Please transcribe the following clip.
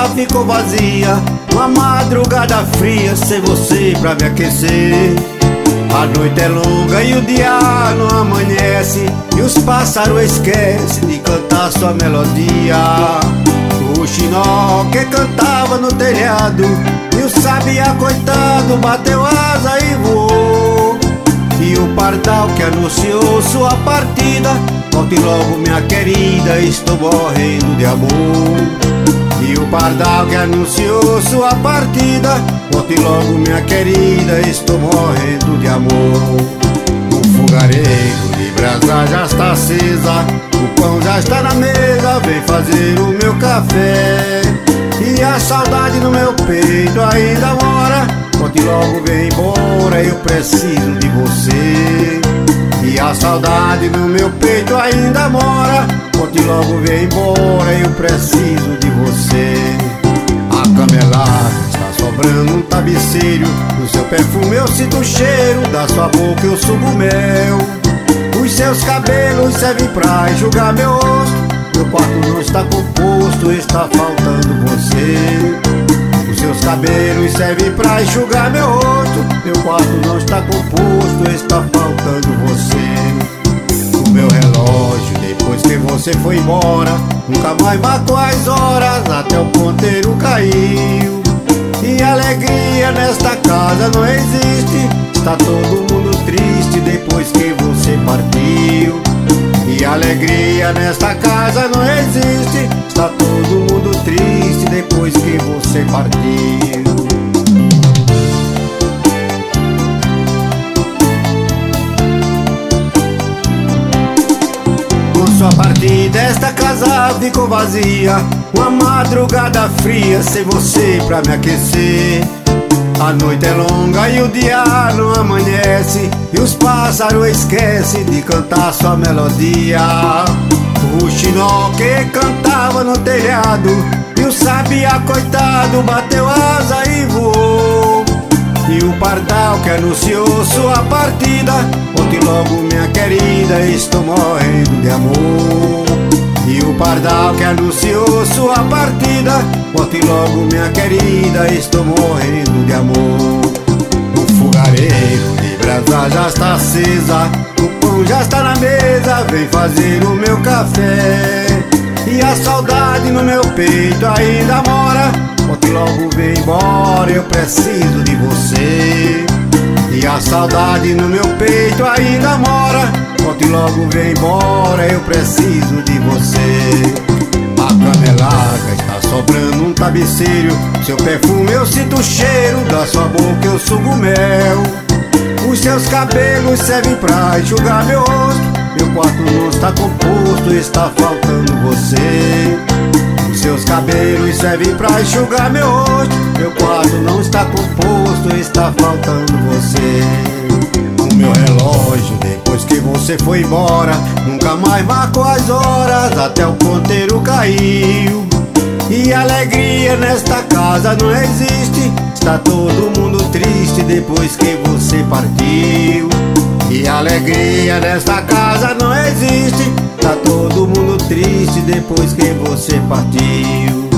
casa ficou vazia, uma madrugada fria sem você pra me aquecer. A noite é longa e o dia não amanhece, e os pássaros esquecem de cantar sua melodia. O xinó que cantava no telhado, e o sabiá coitado bateu asa e voou. E o pardal que anunciou sua partida, volte logo minha querida, estou morrendo de amor. E o pardal que anunciou sua partida, volte logo minha querida, estou morrendo de amor. O fogareiro de brasa já está acesa, o pão já está na mesa, vem fazer o meu café. E a saudade no meu peito ainda mora, volte logo, vem embora, eu preciso de você. E a saudade no meu peito ainda mora, volte logo, vem embora, eu preciso de você. A cama é larga, está sobrando um travesseiro, no seu perfume eu sinto o cheiro, da sua boca eu sugo mel. Os seus cabelos servem pra enxugar meu rosto, meu quarto não está composto, está faltando você. Os seus cabelos servem pra enxugar meu rosto, meu quarto não está composto, está faltando você. O meu relógio, depois que você foi embora, nunca mais marcou as horas, até o ponteiro caiu. E alegria nesta casa não existe, está todo mundo triste depois que você partiu. E alegria nesta casa não existe, está todo mundo triste depois que você partiu. Com sua partida esta casa ficou vazia, uma madrugada fria sem você pra me aquecer. A noite é longa e o dia não amanhece, e os pássaros esquecem de cantar sua melodia. O xinó que cantava no telhado, e o sabiá coitado bateu asa e voou. E o pardal que anunciou sua partida, volte logo minha querida, estou morrendo de amor. E o pardal que anunciou sua partida, volte logo minha querida, estou morrendo de amor. O fogareiro de brasa já está acesa, o pão já está na mesa, vem fazer o meu café. E a saudade no meu peito ainda mora, volte logo, vem embora, eu preciso de você. E a saudade no meu peito ainda mora, volte logo, vem embora, eu preciso de você. A cama é larga, está sobrando um travesseiro, seu perfume eu sinto o cheiro, da sua boca eu sugo mel. Os seus cabelos servem pra enxugar meu rosto, meu quarto não está composto, está faltando você. Os seus cabelos servem pra enxugar meu rosto, meu quarto não está composto, está faltando você. O meu relógio, depois que você foi embora, nunca mais marcou as horas, até o ponteiro caiu. E alegria nesta casa não existe, está todo mundo triste depois que você partiu. E alegria nesta casa não existe, está todo mundo triste depois que você partiu.